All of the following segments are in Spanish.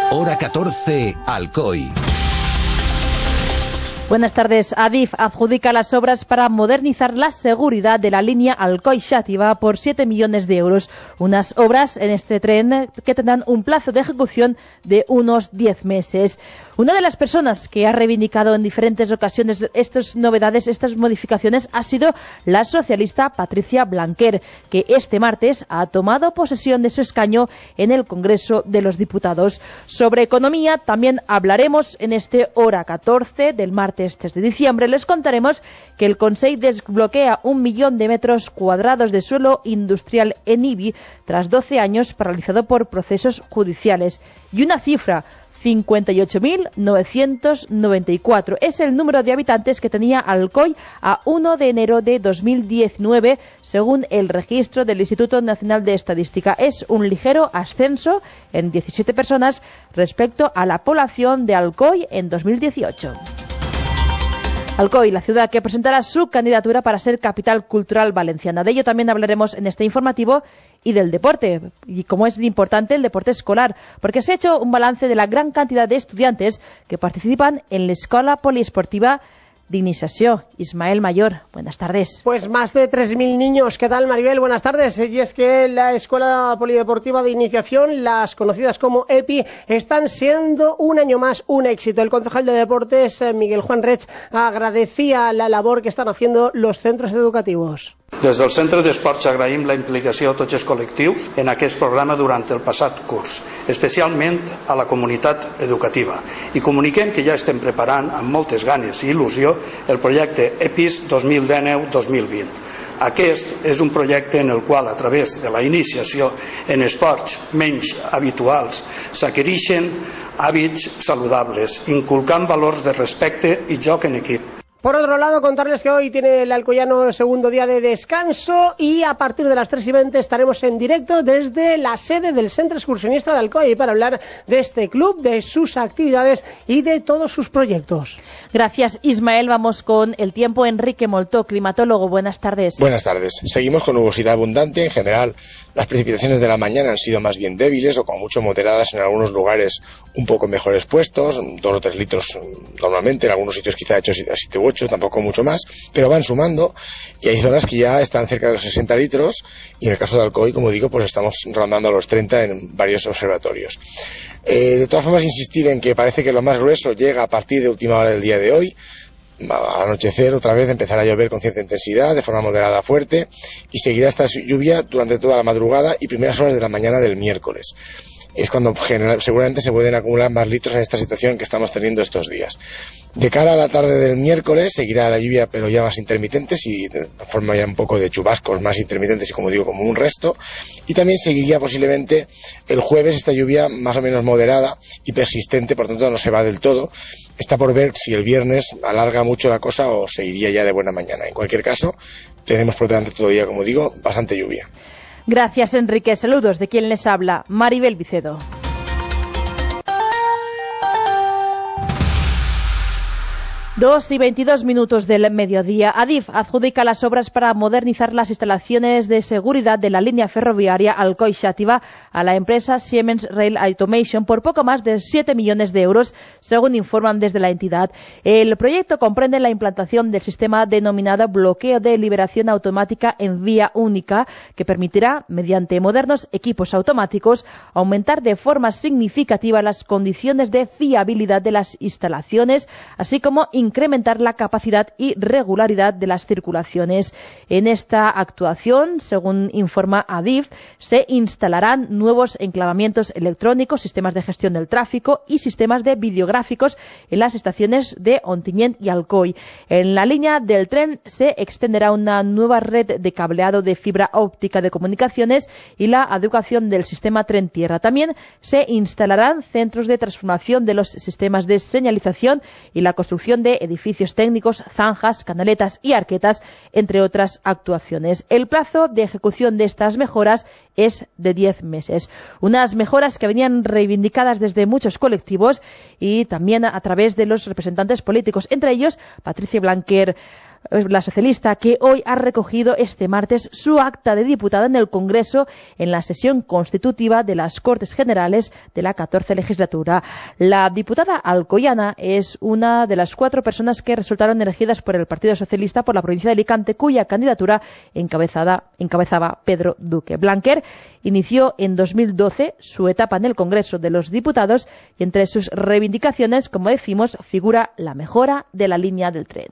Hora 14, Alcoy. Buenas tardes. Adif adjudica las obras para modernizar la seguridad de la línea Alcoy-Xàtiva por 7 millones de euros. Unas obras en este tren que tendrán un plazo de ejecución de unos 10 meses. Una de las personas que ha reivindicado en diferentes ocasiones estas novedades, estas modificaciones, ha sido la socialista Patricia Blanquer, que este martes ha tomado posesión de su escaño en el Congreso de los Diputados. Sobre economía también hablaremos en este Hora 14 del martes 3 de diciembre. Les contaremos que el Consell desbloquea 1 millón de metros cuadrados de suelo industrial en Ibi tras 12 años paralizado por procesos judiciales. Y una cifra: 58.994. Es el número de habitantes que tenía Alcoy a 1 de enero de 2019, según el registro del Instituto Nacional de Estadística. Es un ligero ascenso en 17 personas respecto a la población de Alcoy en 2018. Alcoy, la ciudad que presentará su candidatura para ser capital cultural valenciana. De ello también hablaremos en este informativo, y del deporte, y como es importante el deporte escolar, porque se ha hecho un balance de la gran cantidad de estudiantes que participan en la Escola Poliesportiva d'Iniciació. Ismael Mayor, buenas tardes. Pues más de 3.000 niños. ¿Qué tal, Maribel? Buenas tardes. Y es que la Escuela Polideportiva de Iniciación, las conocidas como EPI, están siendo un año más un éxito. El concejal de Deportes, Miguel Juan Reig, agradecía la labor que están haciendo los centros educativos. Des del Centre d'Esports agraïm la implicació de tots els col·lectius en aquest programa durant el passat curs, especialment a la comunitat educativa, i comuniquem que ja estem preparant amb moltes ganes i il·lusió el projecte EPIS 2019-2020. Aquest és un projecte en el qual, a través de la iniciació en esports menys habituals, s'adquireixen hàbits saludables, inculcant valors de respecte i joc en equip. Por otro lado, contarles que hoy tiene el alcoyano segundo día de descanso y a partir de las 3:20 estaremos en directo desde la sede del Centro Excursionista de Alcoy para hablar de este club, de sus actividades y de todos sus proyectos. Gracias, Ismael. Vamos con el tiempo. Enrique Moltó, climatólogo. Buenas tardes. Buenas tardes. Seguimos con nubosidad abundante. En general, las precipitaciones de la mañana han sido más bien débiles o con mucho moderadas en algunos lugares un poco mejor expuestos, 2 o 3 litros normalmente, en algunos sitios quizá hechos a 7 u 8, tampoco mucho más, pero van sumando y hay zonas que ya están cerca de los 60 litros y en el caso de Alcoy, como digo, pues estamos rondando los 30 en varios observatorios. De todas formas, insistir en que parece que lo más grueso llega a partir de última hora del día de hoy. Al anochecer otra vez empezará a llover con cierta intensidad, de forma moderada fuerte, y seguirá esta lluvia durante toda la madrugada y primeras horas de la mañana del miércoles. Es cuando seguramente se pueden acumular más litros en esta situación que estamos teniendo estos días. De cara a la tarde del miércoles seguirá la lluvia, pero ya más intermitentes y de forma ya un poco de chubascos más intermitentes y, como digo, como un resto. Y también seguiría posiblemente el jueves esta lluvia más o menos moderada y persistente, por tanto no se va del todo. Está por ver si el viernes alarga mucho la cosa o seguiría ya de buena mañana. En cualquier caso, tenemos por delante todavía, como digo, bastante lluvia. Gracias, Enrique. Saludos de quien les habla, Maribel Vicedo. 2:22 del mediodía. Adif adjudica las obras para modernizar las instalaciones de seguridad de la línea ferroviaria Alcoy-Xàtiva a la empresa Siemens Rail Automation por poco más de 7 millones de euros, según informan desde la entidad. El proyecto comprende la implantación del sistema denominado bloqueo de liberación automática en vía única, que permitirá, mediante modernos equipos automáticos, aumentar de forma significativa las condiciones de fiabilidad de las instalaciones, así como incrementar la capacidad y regularidad de las circulaciones. En esta actuación, según informa Adif, se instalarán nuevos enclavamientos electrónicos, sistemas de gestión del tráfico y sistemas de videográficos en las estaciones de Ontinyent y Alcoy. En la línea del tren se extenderá una nueva red de cableado de fibra óptica de comunicaciones y la adecuación del sistema tren-tierra. También se instalarán centros de transformación de los sistemas de señalización y la construcción de edificios técnicos, zanjas, canaletas y arquetas, entre otras actuaciones. El plazo de ejecución de estas mejoras es de 10 meses. Unas mejoras que venían reivindicadas desde muchos colectivos y también a través de los representantes políticos, entre ellos Patricia Blanquer, la socialista, que hoy ha recogido este martes su acta de diputada en el Congreso en la sesión constitutiva de las Cortes Generales de la 14 legislatura. La diputada alcoyana es una de las 4 personas que resultaron elegidas por el Partido Socialista por la provincia de Alicante, cuya candidatura encabezaba Pedro Duque. Blanquer inició en 2012 su etapa en el Congreso de los Diputados y entre sus reivindicaciones, como decimos, figura la mejora de la línea del tren.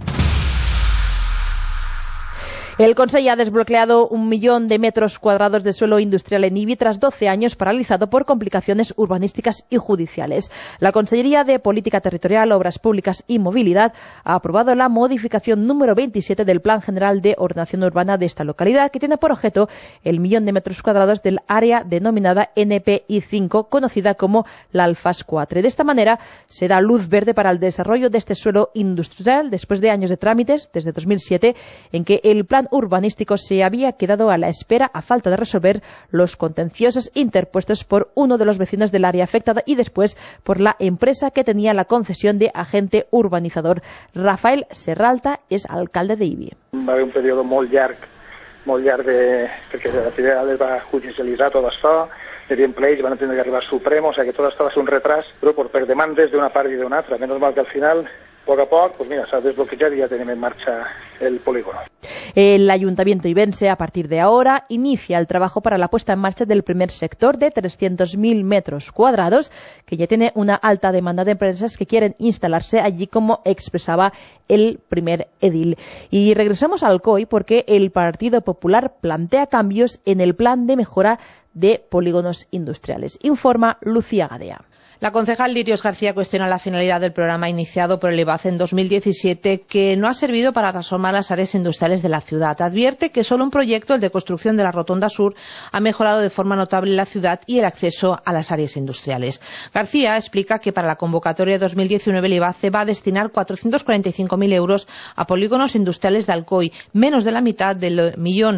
El Consell ha desbloqueado 1 millón de metros cuadrados de suelo industrial en Ibi tras 12 años paralizado por complicaciones urbanísticas y judiciales. La Consellería de Política Territorial, Obras Públicas y Movilidad ha aprobado la modificación número 27 del Plan General de Ordenación Urbana de esta localidad, que tiene por objeto el millón de metros cuadrados del área denominada NPI 5, conocida como la Alfas 4. De esta manera se da luz verde para el desarrollo de este suelo industrial después de años de trámites, desde 2007, en que el plan urbanístico se había quedado a la espera a falta de resolver los contenciosos interpuestos por uno de los vecinos del área afectada y después por la empresa que tenía la concesión de agente urbanizador. Rafael Serralta és alcalde d'Ibi. Va haver un període molt llarg perquè la Federal es va judicialitzar tot això, hi havia pleits, van tenir que arribar al Suprem, o sigui que tot això va ser un retras, però per demandes d'una part i d'una altra. Menos mal que al final, poc a poc, pues mira, s'ha desbloquejat y ya tenemos en marcha el polígono. El Ayuntamiento ibense, a partir de ahora, inicia el trabajo para la puesta en marcha del primer sector de 300.000 metros cuadrados, que ya tiene una alta demanda de empresas que quieren instalarse allí, como expresaba el primer edil. Y regresamos al COI porque el Partido Popular plantea cambios en el plan de mejora de polígonos industriales. Informa Lucía Gadea. La concejal Lirios García cuestiona la finalidad del programa iniciado por el IBAZ en 2017, que no ha servido para transformar las áreas industriales de la ciudad. Advierte que solo un proyecto, el de construcción de la Rotonda Sur, ha mejorado de forma notable la ciudad y el acceso a las áreas industriales. García explica que para la convocatoria de 2019 el IBAZ va a destinar 445.000 euros a polígonos industriales de Alcoy, menos de la mitad del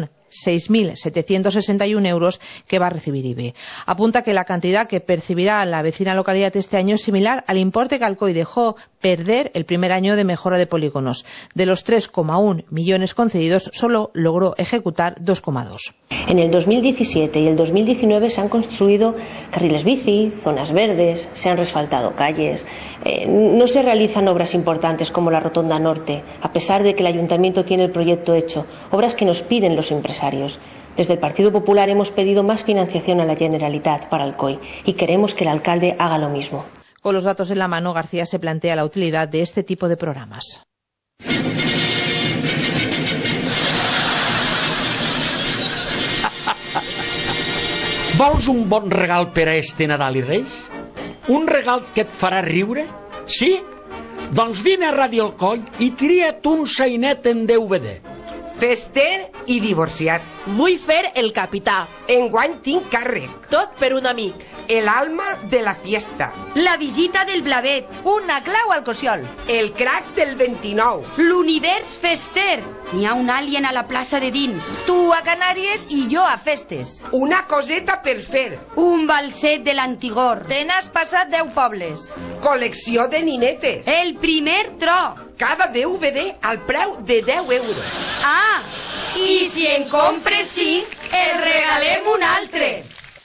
1.6.761 euros que va a recibir IBE. Apunta que la cantidad que percibirá la vecina localidad este año es similar al importe que Alcoy dejó perder el primer año de mejora de polígonos. De los 3,1 millones concedidos, solo logró ejecutar 2,2. En el 2017 y el 2019 se han construido carriles bici, zonas verdes, se han resfaltado calles. No se realizan obras importantes como la Rotonda Norte, a pesar de que el Ayuntamiento tiene el proyecto hecho, obras que nos piden los empresarios. Desde el Partido Popular hemos pedido más financiación a la Generalitat para Alcoy y queremos que el alcalde haga lo mismo. Con los datos en la mano, García se plantea la utilidad de este tipo de programas. Vols un bon regal per a este Nadal i Reis? Un regal que et farà riure? Sí? Doncs vine a Ràdio Alcoi i tria't un sainet en DVD. Fester i divorciat. Vull fer el capità. Enguany tinc càrrec. Tot per un amic. El alma de la fiesta. La visita del Blavet. Una clau al Cossiol. El crack del 29. L'univers fester. N'hi ha un alien a la plaça de dins. Tu a Canàries i jo a festes. Una coseta per fer. Un balset de l'Antigor. Te n'has passat 10 pobles. Col·lecció de ninetes. El primer tro. Cada DVD al preu de 10 euros. Ah, i si en compres 5, el regalem un altre.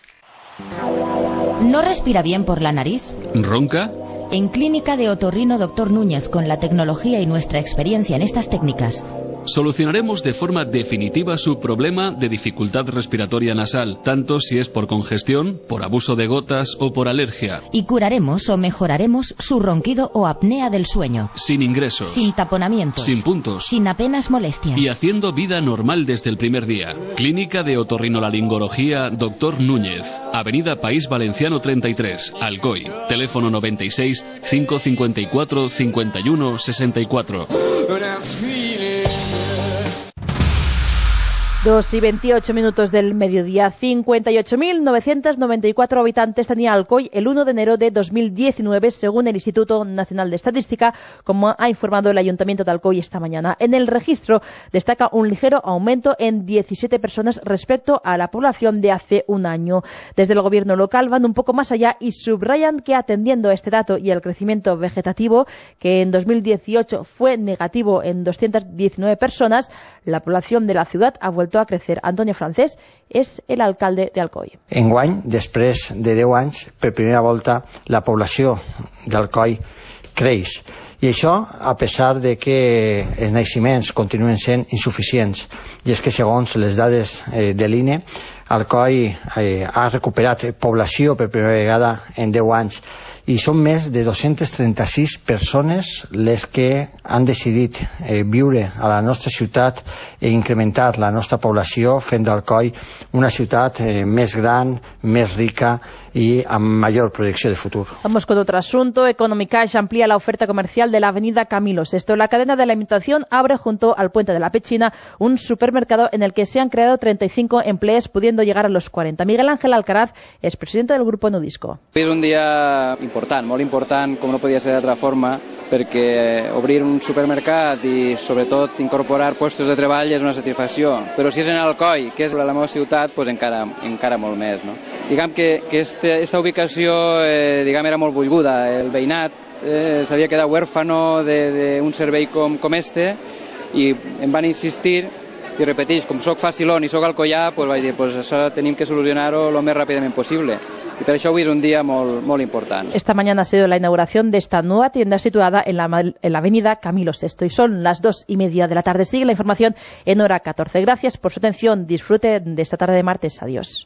¿No respira bien por la nariz? ¿Ronca? En Clínica de Otorrino Dr. Núñez, con la tecnología y nuestra experiencia en estas técnicas, solucionaremos de forma definitiva su problema de dificultad respiratoria nasal, tanto si es por congestión, por abuso de gotas o por alergia. Y curaremos o mejoraremos su ronquido o apnea del sueño. Sin ingresos. Sin taponamientos. Sin puntos. Sin apenas molestias. Y haciendo vida normal desde el primer día. Clínica de Otorrinolaringología Dr. Núñez. Avenida País Valenciano 33, Alcoy. Teléfono 96 554 51 64. 2:28 del mediodía. 58.994 habitantes tenía Alcoy el 1 de enero de 2019, según el Instituto Nacional de Estadística, como ha informado el Ayuntamiento de Alcoy esta mañana. En el registro destaca un ligero aumento en 17 personas respecto a la población de hace un año. Desde el gobierno local van un poco más allá y subrayan que, atendiendo a este dato y el crecimiento vegetativo, que en 2018 fue negativo en 219 personas, la población de la ciudad ha vuelto a crecer. Antonio Francés és el alcalde d'Alcoi. Enguany, després de 10 anys, per primera volta la població d'Alcoi creix. I això a pesar de que els naixements continuen sent insuficients. I és que segons les dades de l'INE, Alcoi ha recuperat població per primera vegada en 10 anys. I són més de 236 persones les que han decidit viure a la nostra ciutat i incrementar la nostra població, fent d'Alcoi una ciutat més gran, més rica y a mayor proyección de futuro. Vamos con otro asunto. Economicash amplía la oferta comercial de la avenida Camilo VI. La cadena de la alimentación abre junto al puente de la Pechina un supermercado en el que se han creado 35 empleos, pudiendo llegar a los 40. Miguel Ángel Alcaraz es presidente del Grupo Nudisco. És un dia important, molt important, com no podia ser d'altra forma, perquè obrir un supermercat i sobretot incorporar puestos de treball és una satisfacció. Però si és en Alcoi, que és la meva ciutat, pues encara molt més, no? Diguem que esta ubicació era molt volguda. El veïnat s'havia quedat huérfano d'un servei com este i em van insistir i repeteix, com soc facilón i soc alcoià, pues vaig dir, pues això tenim que solucionar-ho lo més ràpidament possible. Y por eso hoy es un día muy importante. Esta mañana ha sido la inauguración de esta nueva tienda situada en la avenida Camilo VI. Y son las 2:30 de la tarde. Sigue la información en hora 14. Gracias por su atención. Disfrute de esta tarde de martes. Adiós.